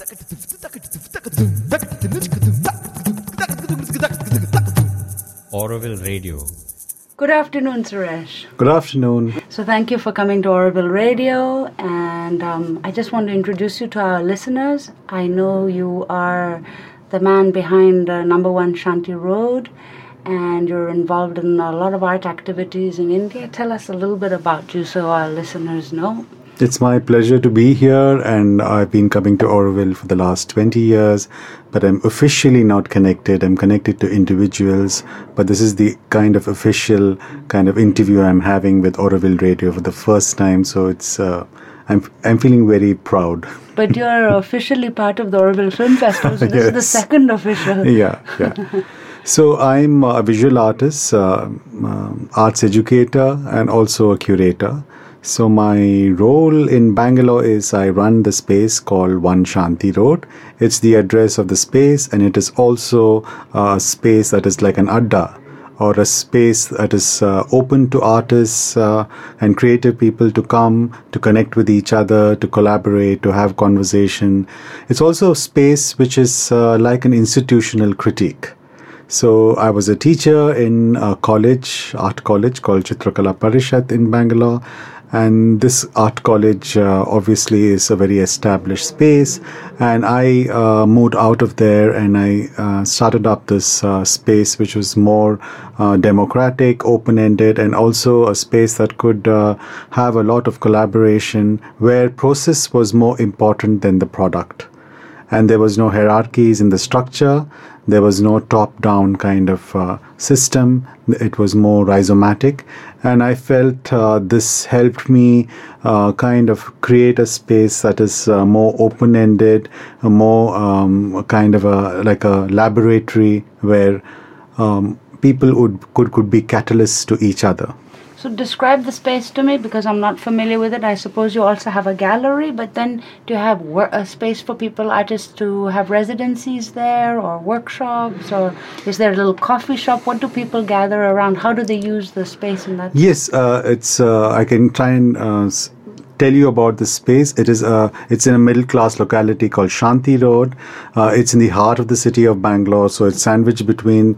Auroville Radio. Good afternoon, Suresh. Good afternoon. So thank you for coming to Auroville Radio, and I just want to introduce you to our listeners. I know you are the man behind Number One Shanti Road, and you're involved in a lot of art activities in India. Tell us a little bit about you so our listeners know. It's my pleasure to be here, and I've been coming to Auroville for the last 20 years, but I'm officially not connected. I'm connected to individuals, but this is the kind of official kind of interview I'm having with Auroville Radio for the first time, so it's I'm feeling very proud. But you're officially part of the Auroville Film Festival, so this is the second official. Yeah. So I'm a visual artist, arts educator, and also a curator. So my role in Bangalore is I run the space called One Shanti Road. It's the address of the space, and it is also a space that is like an adda, or a space that is open to artists and creative people to come, to connect with each other, to collaborate, to have conversation. It's also a space which is like an institutional critique. So I was a teacher in a college, art college called Chitrakala Parishad in Bangalore. And this art college obviously is a very established space. And I moved out of there, and I started up this space which was more democratic, open-ended, and also a space that could have a lot of collaboration, where process was more important than the product. And there was no hierarchies in the structure. There was no top-down kind of system. It was more rhizomatic. And I felt this helped me kind of create a space that is more open-ended, more kind of like a laboratory where people could be catalysts to each other. So describe the space to me, because I'm not familiar with it. I suppose you also have a gallery, but then do you have a space for people, artists, to have residencies there, or workshops, or is there a little coffee shop? What do people gather around? How do they use the space in that? Yes, it's. I can try and tell you about this space. It's in a middle class locality called Shanti Road. It's in the heart of the city of Bangalore, so it's sandwiched between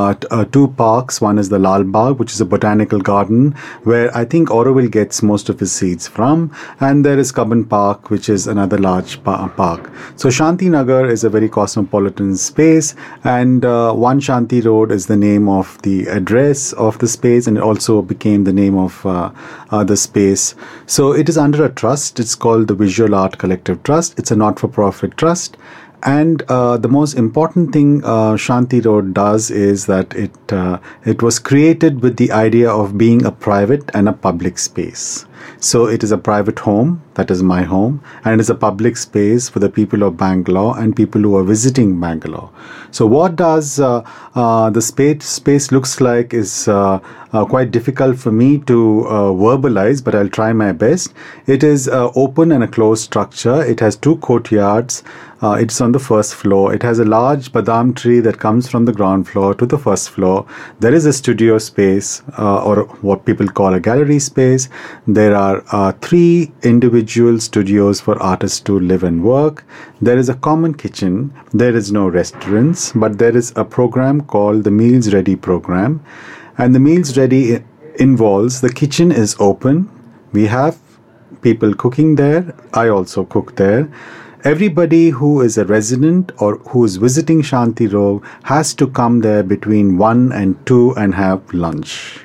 two parks. One is the Lal Bagh, which is a botanical garden where I think Auroville gets most of its seeds from, and there is Cubbon Park, which is another large park. So Shanti Nagar is a very cosmopolitan space, and One Shanti Road is the name of the address of the space, and it also became the name of the space. So it is under a trust. It's called the Visual Art Collective Trust. It's a not-for-profit trust. And the most important thing Shanti Road does is that it was created with the idea of being a private and a public space. So it is a private home, that is my home, and it is a public space for the people of Bangalore and people who are visiting Bangalore. So what does the space looks like is quite difficult for me to verbalize, but I'll try my best. It is open and a closed structure. It has two courtyards. It's on the first floor. It has a large badam tree that comes from the ground floor to the first floor. There is a studio space, or what people call a gallery space. There are 3 individual studios for artists to live and work. There is a common kitchen. There is no restaurants, but there is a program called the Meals Ready program. And the Meals Ready involves the kitchen is open. We have people cooking there. I also cook there. Everybody who is a resident or who is visiting Shanti Road has to come there between 1 and 2 and have lunch.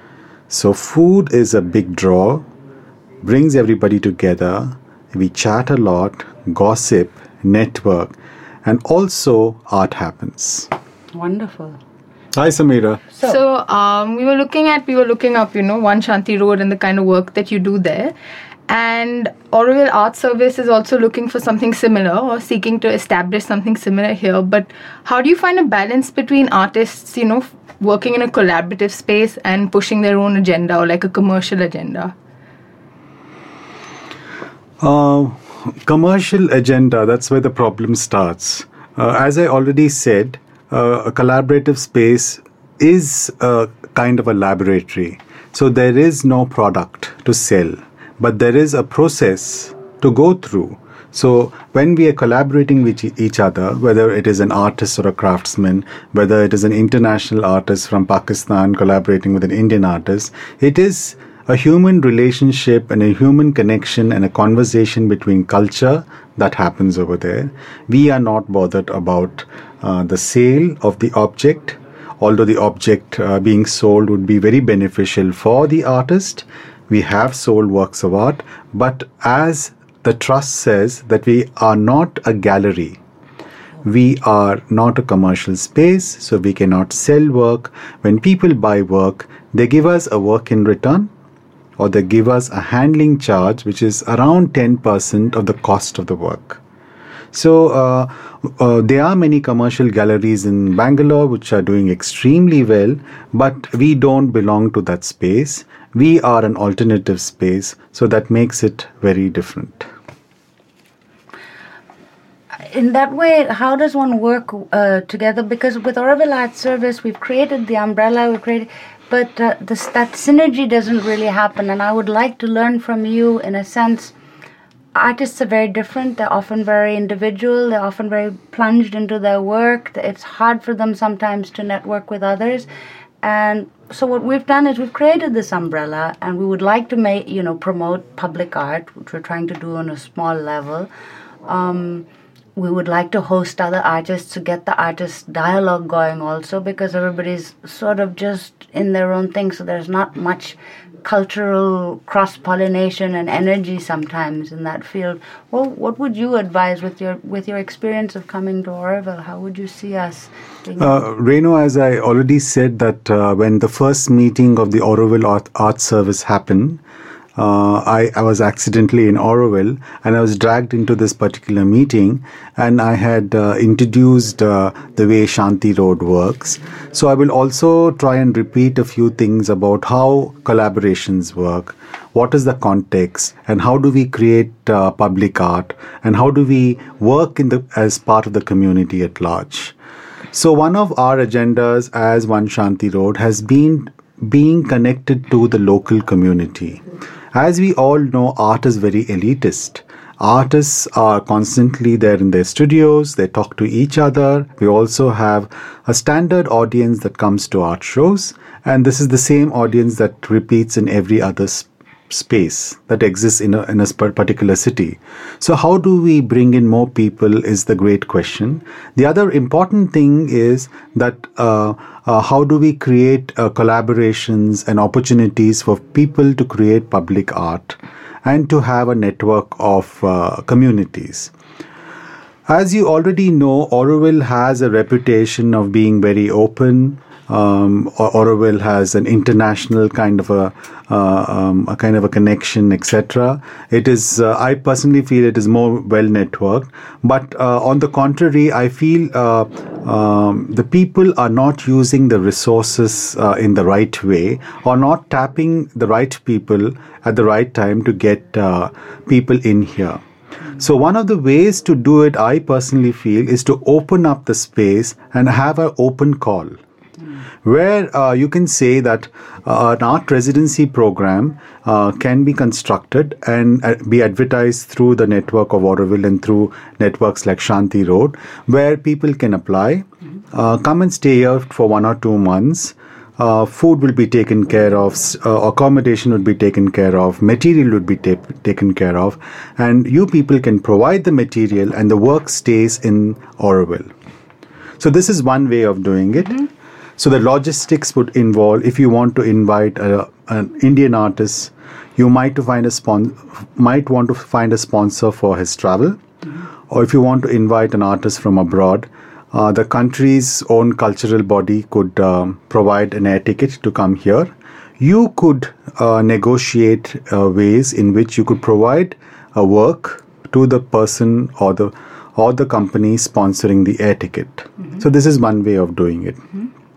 So food is a big draw, brings everybody together. We chat a lot, gossip, network, and also art happens. Wonderful. Hi, Samira. So we were looking up, One Shanti Road and the kind of work that you do there. And Auroville Art Service is also looking for something similar or seeking to establish something similar here. But how do you find a balance between artists, working in a collaborative space and pushing their own agenda or like a commercial agenda? Commercial agenda, that's where the problem starts. As I already said, a collaborative space is a kind of a laboratory. So there is no product to sell, but there is a process to go through. So when we are collaborating with each other, whether it is an artist or a craftsman, whether it is an international artist from Pakistan collaborating with an Indian artist, it is a human relationship and a human connection and a conversation between culture that happens over there. We are not bothered about the sale of the object, although the object being sold would be very beneficial for the artist. We have sold works of art, but as the trust says that we are not a gallery. We are not a commercial space, so we cannot sell work. When people buy work, they give us a work in return, or they give us a handling charge, which is around 10% of the cost of the work. So there are many commercial galleries in Bangalore which are doing extremely well, but we don't belong to that space. We are an alternative space, so that makes it very different. In that way, how does one work together? Because with Auroville Art Service, we've created the umbrella, but that synergy doesn't really happen. And I would like to learn from you, in a sense. Artists are very different. They're often very individual. They're often very plunged into their work. It's hard for them sometimes to network with others. And so what we've done is we've created this umbrella, and we would like to promote public art, which we're trying to do on a small level. We would like to host other artists to get the artist dialogue going also, because everybody's sort of just in their own thing, so there's not much cultural cross-pollination and energy sometimes in that field. Well, what would you advise with your experience of coming to Auroville? How would you see us? Renu, as I already said, that when the first meeting of the Auroville Art Service happened, I was accidentally in Auroville, and I was dragged into this particular meeting, and I had introduced the way Shanti Road works. So I will also try and repeat a few things about how collaborations work, what is the context, and how do we create public art, and how do we work as part of the community at large. So one of our agendas as One Shanti Road has been being connected to the local community. As we all know, art is very elitist. Artists are constantly there in their studios, they talk to each other. We also have a standard audience that comes to art shows, and this is the same audience that repeats in every other space that exists in a particular city. So how do we bring in more people is the great question. The other important thing is that how do we create collaborations and opportunities for people to create public art and to have a network of communities. As you already know, Auroville has a reputation of being very open. Auroville has an international kind of a connection, etc. It is, I personally feel, it is more well networked. But on the contrary, I feel the people are not using the resources in the right way, or not tapping the right people at the right time to get people in here. So one of the ways to do it, I personally feel, is to open up the space and have an open call, where you can say that an art residency program can be constructed and be advertised through the network of Auroville and through networks like Shanti Road, where people can apply, come and stay here for 1 or 2 months. Food will be taken care of, accommodation would be taken care of, material would be taken care of, and you people can provide the material and the work stays in Auroville. So this is one way of doing it. So the logistics would involve, if you want to invite an Indian artist, you might want to find a sponsor for his travel, or if you want to invite an artist from abroad, the country's own cultural body could provide an air ticket to come here. You could negotiate ways in which you could provide a work to the person or the company sponsoring the air ticket. So this is one way of doing it.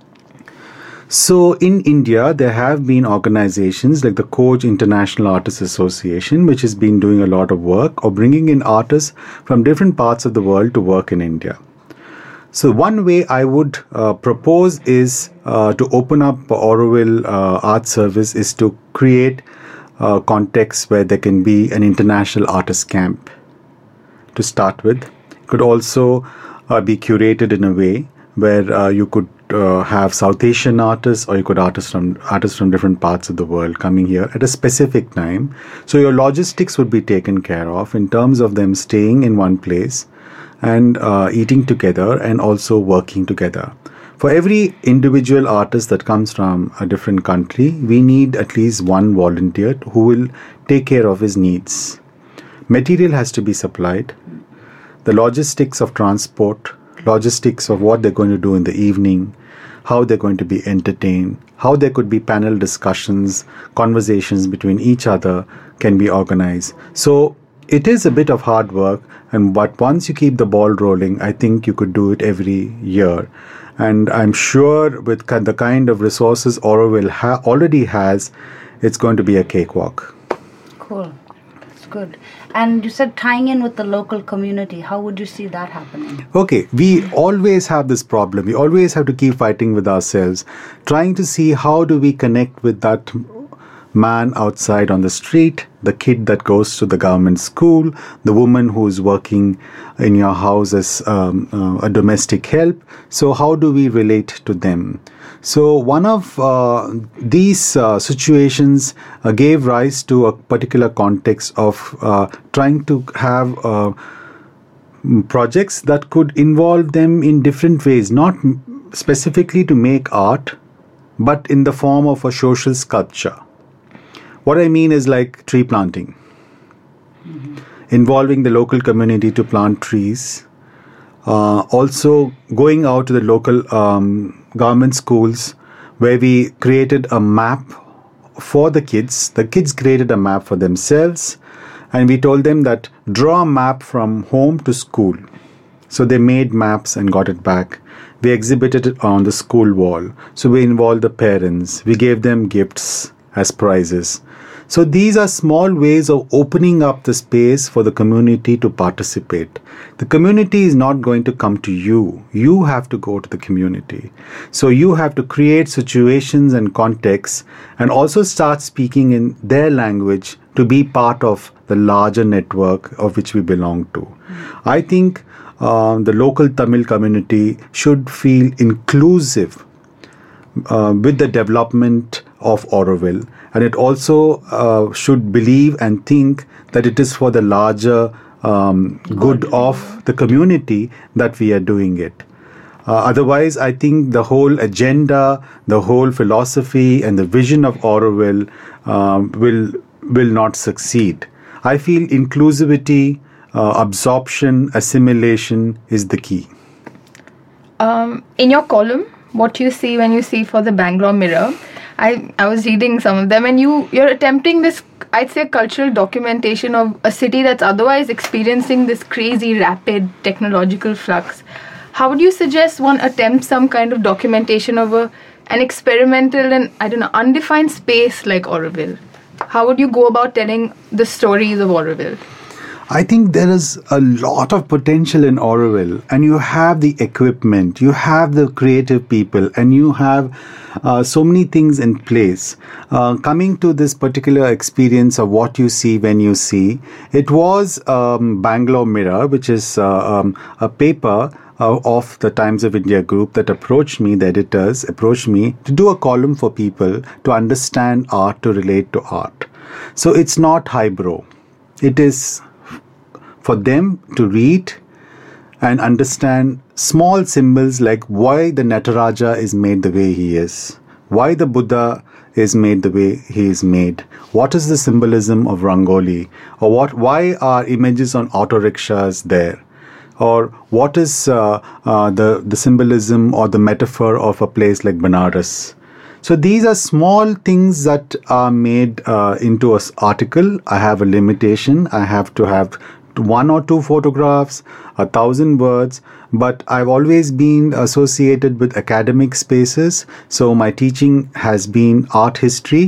So in India, there have been organizations like the Koj International Artists Association, which has been doing a lot of work of bringing in artists from different parts of the world to work in India. So one way I would propose is to open up Auroville Art Service is to create contexts where there can be an international artist camp. to start with. It could also be curated in a way where you could have South Asian artists, or you could artists from different parts of the world coming here at a specific time. So your logistics would be taken care of in terms of them staying in one place and eating together and also working together. For every individual artist that comes from a different country, we need at least one volunteer who will take care of his needs. Material has to be supplied. The logistics of transport, logistics of what they're going to do in the evening, how they're going to be entertained, how there could be panel discussions, conversations between each other can be organized. So it is a bit of hard work, but once you keep the ball rolling, I think you could do it every year. And I'm sure with the kind of resources Auroville already has, it's going to be a cakewalk. Cool. That's good. And you said tying in with the local community. How would you see that happening? Okay, we always have this problem. We always have to keep fighting with ourselves, trying to see how do we connect with that man outside on the street, the kid that goes to the government school, the woman who is working in your house as a domestic help. So how do we relate to them? So one of these situations gave rise to a particular context of trying to have projects that could involve them in different ways, not specifically to make art, but in the form of a social sculpture. What I mean is like tree planting, involving the local community to plant trees, also going out to the local government schools where we created a map for the kids. The kids created a map for themselves, and we told them that draw a map from home to school. So they made maps and got it back. We exhibited it on the school wall. So we involved the parents. We gave them gifts as prizes. So these are small ways of opening up the space for the community to participate. The community is not going to come to you. You have to go to the community. So you have to create situations and contexts and also start speaking in their language to be part of the larger network of which we belong to. I think the local Tamil community should feel inclusive with the development of Auroville, and it also should believe and think that it is for the larger good of the community that we are doing it. Otherwise, I think the whole agenda, the whole philosophy and the vision of Auroville will not succeed. I feel inclusivity, absorption, assimilation is the key. In your column, what you see when you see for the Bangalore Mirror, I was reading some of them, and you're attempting this, I'd say, cultural documentation of a city that's otherwise experiencing this crazy rapid technological flux. How would you suggest one attempt some kind of documentation of an experimental and, undefined space like Auroville? How would you go about telling the stories of Auroville? I think there is a lot of potential in Auroville, and you have the equipment, you have the creative people, and you have so many things in place. Coming to this particular experience of what you see when you see, it was Bangalore Mirror, which is a paper of the Times of India group that approached me, the editors approached me to do a column for people to understand art, to relate to art. So it's not highbrow. It is for them to read and understand small symbols like why the Nataraja is made the way he is, why the Buddha is made the way he is made, what is the symbolism of Rangoli, or why are images on auto rickshaws there, or what is the symbolism or the metaphor of a place like Banaras. So these are small things that are made into an article. I have a limitation. I have to have 1 or 2 photographs, 1,000 words, but I've always been associated with academic spaces. So my teaching has been art history,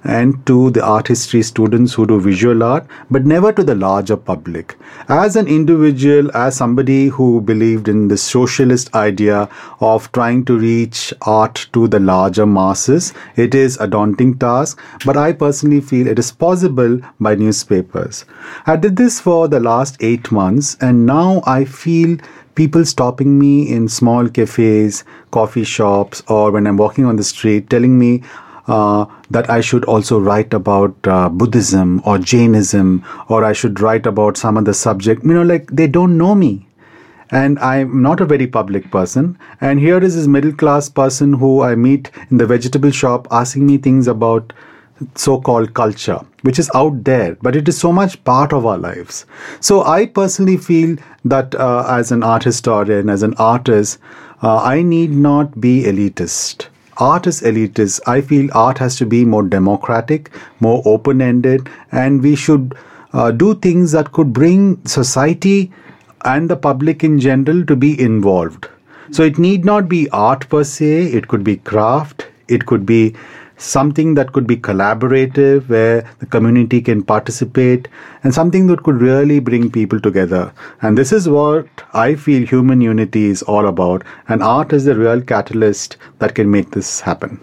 and to the art history students who do visual art, but never to the larger public. As an individual, as somebody who believed in the socialist idea of trying to reach art to the larger masses, it is a daunting task, but I personally feel it is possible by newspapers. I did this for the last 8 months, and now I feel people stopping me in small cafes, coffee shops, or when I'm walking on the street telling me that I should also write about Buddhism or Jainism, or I should write about some other subject. Like they don't know me. And I'm not a very public person. And here is this middle class person who I meet in the vegetable shop asking me things about so-called culture, which is out there, but it is so much part of our lives. So I personally feel that as an art historian, as an artist, I need not be elitist. Art is elitist. I feel art has to be more democratic, more open-ended, and we should do things that could bring society and the public in general to be involved. So it need not be art per se, it could be craft, it could be something that could be collaborative where the community can participate, and something that could really bring people together. And this is what I feel human unity is all about, and art is the real catalyst that can make this happen.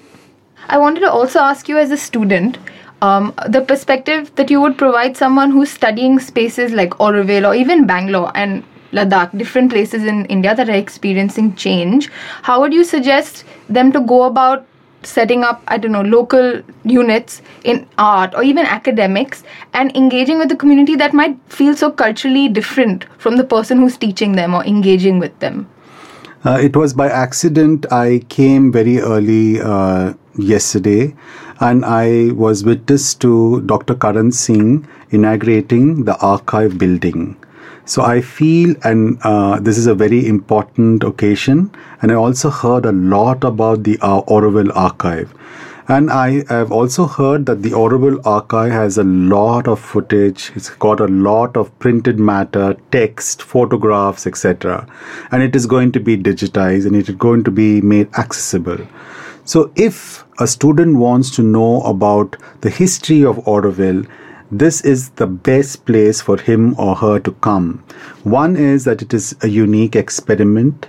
I wanted to also ask you as a student, the perspective that you would provide someone who's studying spaces like Auroville or even Bangalore and Ladakh, different places in India that are experiencing change. How would you suggest them to go about setting up, local units in art or even academics and engaging with the community that might feel so culturally different from the person who's teaching them or engaging with them? It was by accident. I came very early yesterday, and I was witness to Dr. Karan Singh inaugurating the archive building. So I feel, and this is a very important occasion, and I also heard a lot about the Auroville archive. And I have also heard that the Auroville archive has a lot of footage. It's got a lot of printed matter, text, photographs, etc. And it is going to be digitized, and it is going to be made accessible. So if a student wants to know about the history of Auroville, this is the best place for him or her to come. One is that it is a unique experiment.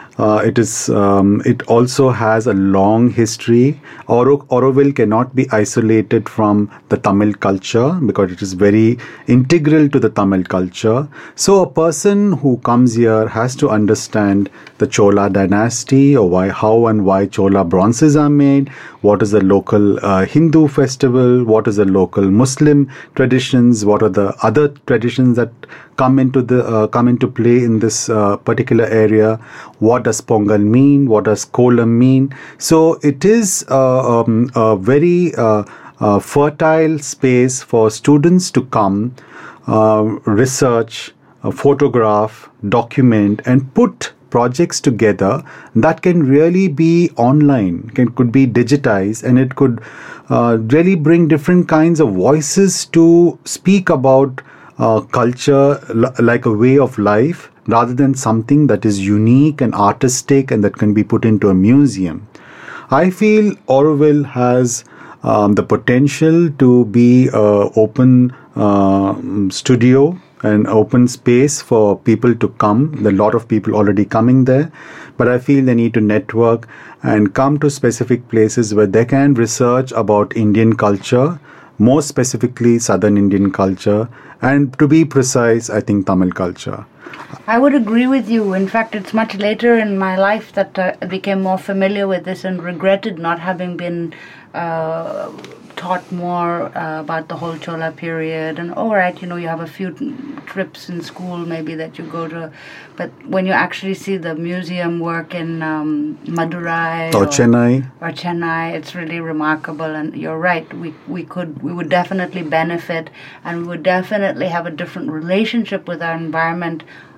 It also has a long history. Auroville cannot be isolated from the Tamil culture because it is very integral to the Tamil culture. So a person who comes here has to understand the Chola dynasty, or how and why Chola bronzes are made, what is the local Hindu festival, what is the local Muslim traditions, what are the other traditions that come into play in this particular area, what does Pongal mean, what does Kolam mean. So it is a very fertile space for students to come, research, photograph, document, and put projects together that can really be online, could be digitized, and it could really bring different kinds of voices to speak about culture like a way of life, rather than something that is unique and artistic and that can be put into a museum. I feel Auroville has the potential to be an open studio, an open space for people to come. There are a lot of people already coming there, but I feel they need to network and come to specific places where they can research about Indian culture, more specifically Southern Indian culture, and to be precise, I think Tamil culture. I would agree with you. In fact, it's much later in my life that I became more familiar with this and regretted not having been taught more about the whole Chola period. And all right, you have a few trips in school maybe that you go to, but when you actually see the museum work in Madurai or Chennai, it's really remarkable. And you're right, we would definitely benefit, and we would definitely have a different relationship with our environment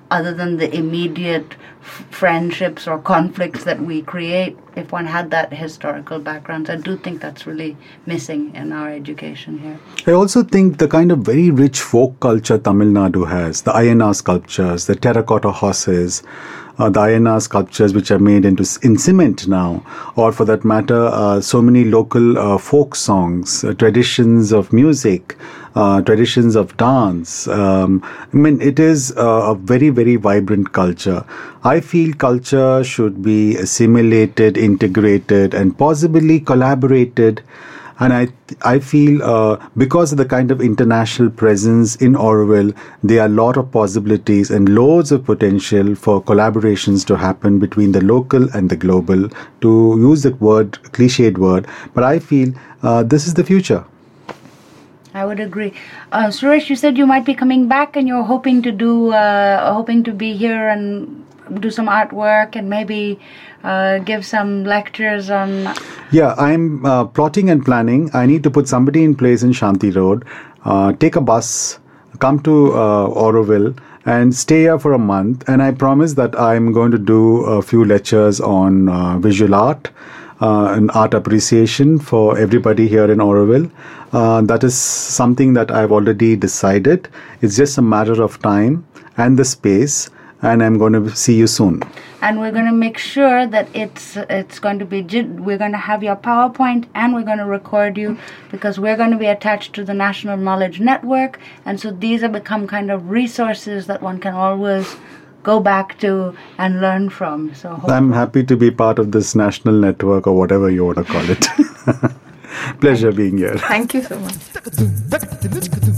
other than the immediate friendships or conflicts that we create, if one had that historical background. I do think that's really missing in our education here. I also think the kind of very rich folk culture Tamil Nadu has, the Ayana sculptures, the terracotta horses, the Ayana sculptures which are made in cement now, or for that matter, so many local folk songs, traditions of music, traditions of dance. It is a very, very vibrant culture. I feel culture should be assimilated, integrated, and possibly collaborated. And I feel because of the kind of international presence in Auroville, there are a lot of possibilities and loads of potential for collaborations to happen between the local and the global, to use the cliched word. But I feel this is the future. I would agree. Suresh, you said you might be coming back and you're hoping to be here and do some artwork and maybe give some lectures on... Yeah, I'm plotting and planning. I need to put somebody in place in Shanti Road, take a bus, come to Auroville and stay here for a month. And I promise that I'm going to do a few lectures on visual art and art appreciation for everybody here in Auroville. That is something that I've already decided. It's just a matter of time and the space. And I'm going to see you soon. And we're going to make sure that it's going to be, we're going to have your PowerPoint and we're going to record you, because we're going to be attached to the National Knowledge Network. And so these have become kind of resources that one can always go back to and learn from. So I'm happy to be part of this national network, or whatever you want to call it. Pleasure being here. Thank you so much.